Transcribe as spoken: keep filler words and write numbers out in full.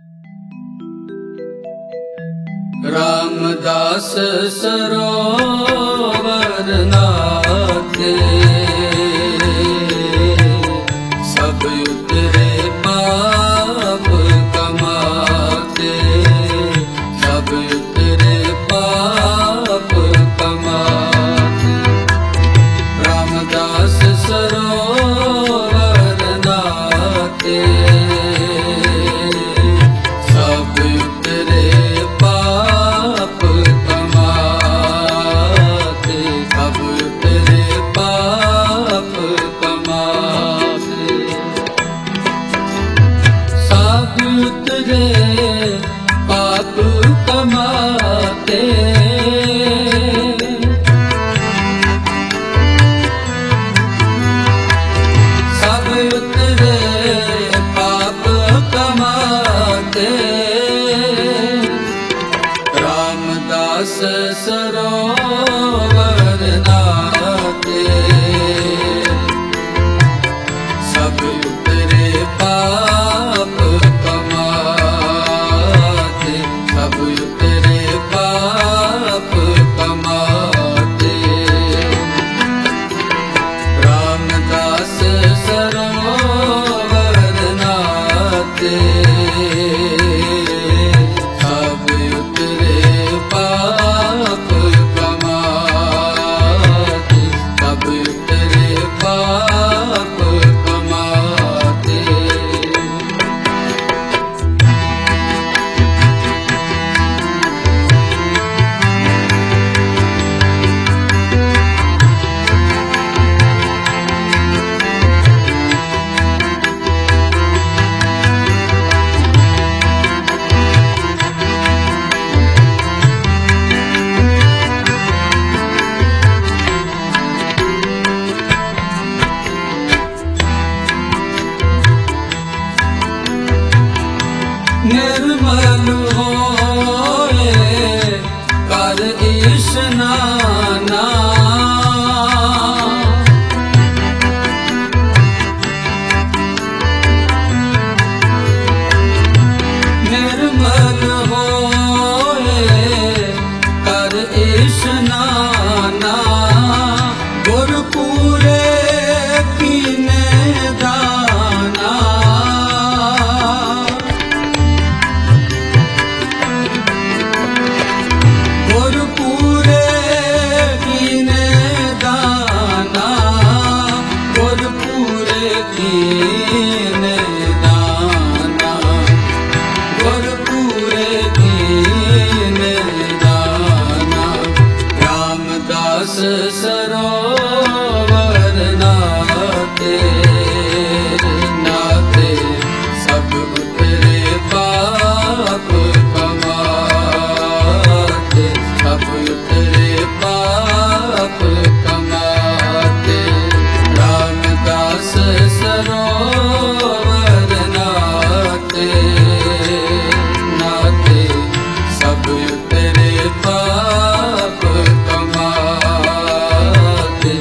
रामदास सरोवर नाथे, सब उतरे पाप कमाते, सब उतरे पाप कमाते। रामदास सरोवर नाथे, सब उतरे पाप कमाते, सब उतरे पाप कमाते, सब उतरे पाप कमाते। सब उतरे पाप कमाते, रामदास सरोवर नाथे, सब उतरे पाप कमाते, सब उतरे पाप कमाते। रामदास सरोवर नाथे, सब उतरे पाप कमाते, सब उतरे पाप कमाते। निर्मल होए कर इशनाना, निर्मल होए कर इशनाना, गुरपुरे पीने दाना। गुरपुरे पीने दाना, गुरपुरे पीने दाना, गुरपुरे पीने दाना। रामदास सरोवर नाथे, नाथे, सब उतरे पाप कमाते, सब उतरे पाप कमाते। रामदास सरोवर नाथे, नाथे, सब उतरे पाप कमाते,